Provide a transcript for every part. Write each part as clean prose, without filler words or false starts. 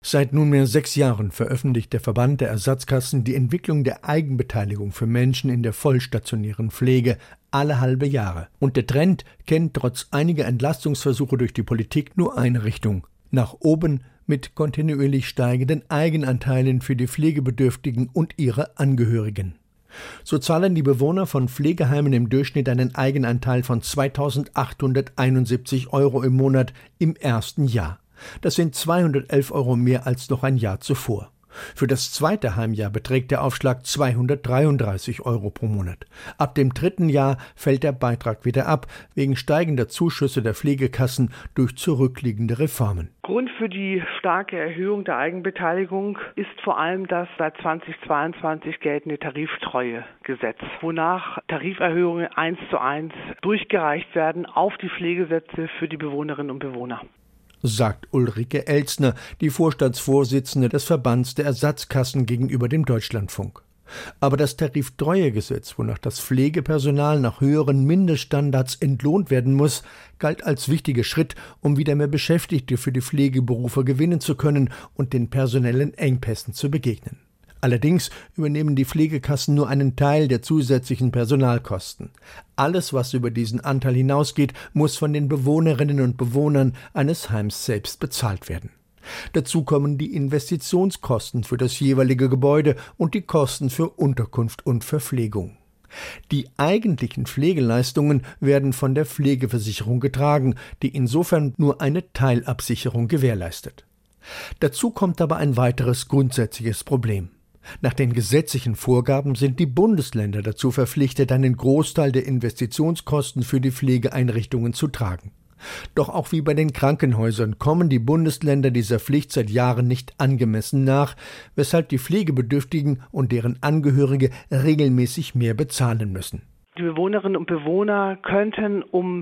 Seit nunmehr 6 Jahren veröffentlicht der Verband der Ersatzkassen die Entwicklung der Eigenbeteiligung für Menschen in der vollstationären Pflege alle halbe Jahre. Und der Trend kennt trotz einiger Entlastungsversuche durch die Politik nur eine Richtung: nach oben, mit kontinuierlich steigenden Eigenanteilen für die Pflegebedürftigen und ihre Angehörigen. So zahlen die Bewohner von Pflegeheimen im Durchschnitt einen Eigenanteil von 2.871 € im Monat im ersten Jahr. Das sind 211 € mehr als noch ein Jahr zuvor. Für das zweite Heimjahr beträgt der Aufschlag 233 € pro Monat. Ab dem dritten Jahr fällt der Beitrag wieder ab, wegen steigender Zuschüsse der Pflegekassen durch zurückliegende Reformen. Grund für die starke Erhöhung der Eigenbeteiligung ist vor allem das seit 2022 geltende Tariftreuegesetz, wonach Tariferhöhungen 1:1 durchgereicht werden auf die Pflegesätze für die Bewohnerinnen und Bewohner, sagt Ulrike Elstner, die Vorstandsvorsitzende des Verbands der Ersatzkassen gegenüber dem Deutschlandfunk. Aber das Tariftreuegesetz, wonach das Pflegepersonal nach höheren Mindeststandards entlohnt werden muss, galt als wichtiger Schritt, um wieder mehr Beschäftigte für die Pflegeberufe gewinnen zu können und den personellen Engpässen zu begegnen. Allerdings übernehmen die Pflegekassen nur einen Teil der zusätzlichen Personalkosten. Alles, was über diesen Anteil hinausgeht, muss von den Bewohnerinnen und Bewohnern eines Heims selbst bezahlt werden. Dazu kommen die Investitionskosten für das jeweilige Gebäude und die Kosten für Unterkunft und Verpflegung. Die eigentlichen Pflegeleistungen werden von der Pflegeversicherung getragen, die insofern nur eine Teilabsicherung gewährleistet. Dazu kommt aber ein weiteres grundsätzliches Problem. Nach den gesetzlichen Vorgaben sind die Bundesländer dazu verpflichtet, einen Großteil der Investitionskosten für die Pflegeeinrichtungen zu tragen. Doch auch wie bei den Krankenhäusern kommen die Bundesländer dieser Pflicht seit Jahren nicht angemessen nach, weshalb die Pflegebedürftigen und deren Angehörige regelmäßig mehr bezahlen müssen. Die Bewohnerinnen und Bewohner könnten um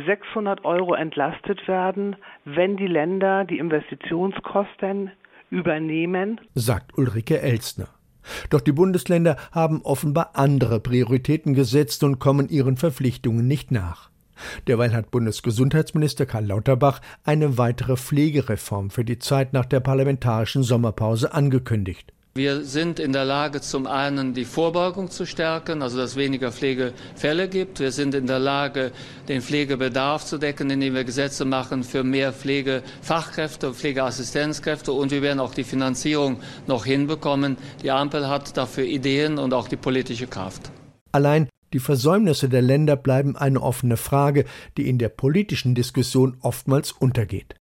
600 € entlastet werden, wenn die Länder die Investitionskosten übernehmen, sagt Ulrike Elstner. Doch die Bundesländer haben offenbar andere Prioritäten gesetzt und kommen ihren Verpflichtungen nicht nach. Derweil hat Bundesgesundheitsminister Karl Lauterbach eine weitere Pflegereform für die Zeit nach der parlamentarischen Sommerpause angekündigt. Wir sind in der Lage, zum einen die Vorbeugung zu stärken, also dass es weniger Pflegefälle gibt. Wir sind in der Lage, den Pflegebedarf zu decken, indem wir Gesetze machen für mehr Pflegefachkräfte, Pflegeassistenzkräfte, und wir werden auch die Finanzierung noch hinbekommen. Die Ampel hat dafür Ideen und auch die politische Kraft. Allein die Versäumnisse der Länder bleiben eine offene Frage, die in der politischen Diskussion oftmals untergeht.